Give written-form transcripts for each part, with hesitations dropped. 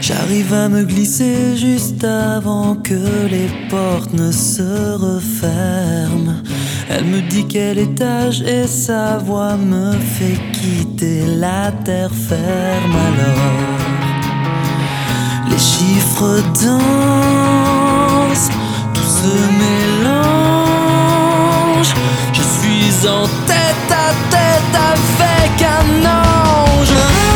J'arrive à me glisser juste avant que les portes ne se referment. Elle me dit quel étage et sa voix me fait quitter la terre ferme. Alors les chiffres dansent, tout se mélange. Je suis en tête à tête avec un ange.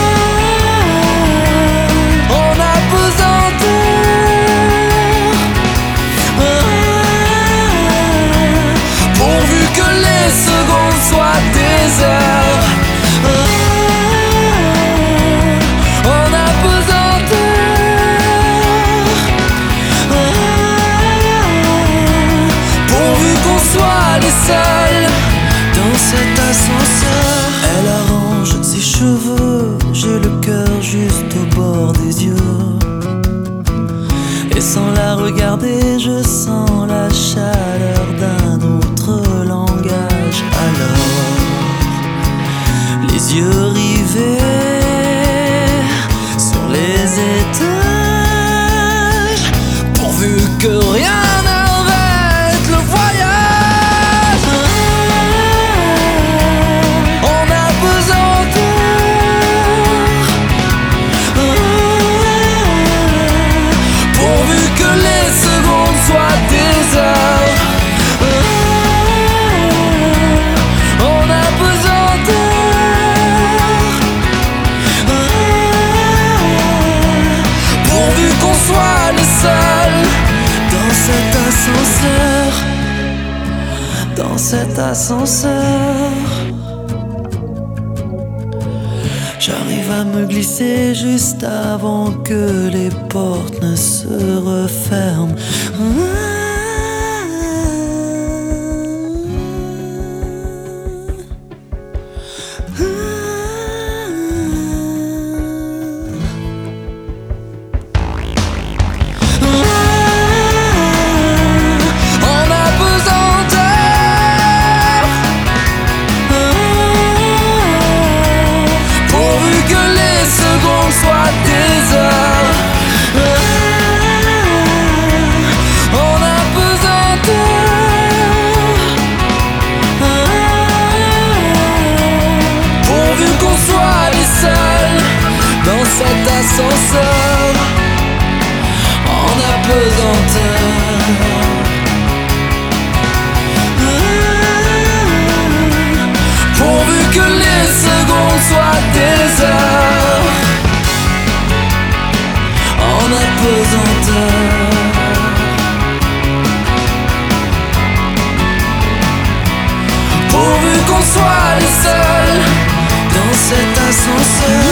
On a pesanteur, pourvu que les secondes soient des heures. On a pesanteur, pourvu qu'on soit les seuls dans cet ascenseur. Elle arrange ses cheveux, j'ai le cœur juste au bord des yeux. Et sans la regarder, je sens la chaleur d'un autre langage. Alors, les yeux rivés sur les étages, pourvu que rien n'arrête le voyage. On a pesanteur, pourvu que les secondes soient des heures. On a pesanteur, pourvu qu'on soit les seuls dans cet ascenseur, dans cet ascenseur. J'arrive à me glisser juste avant que les portes ne se referment. On a pesanteur, pourvu que les secondes soient des heures. On a pesanteur, pourvu qu'on soit les seuls dans cet ascenseur. On a pesanteur, pourvu que les secondes soient des heures. On a pesanteur, pourvu qu'on soit les seuls dans cet ascenseur.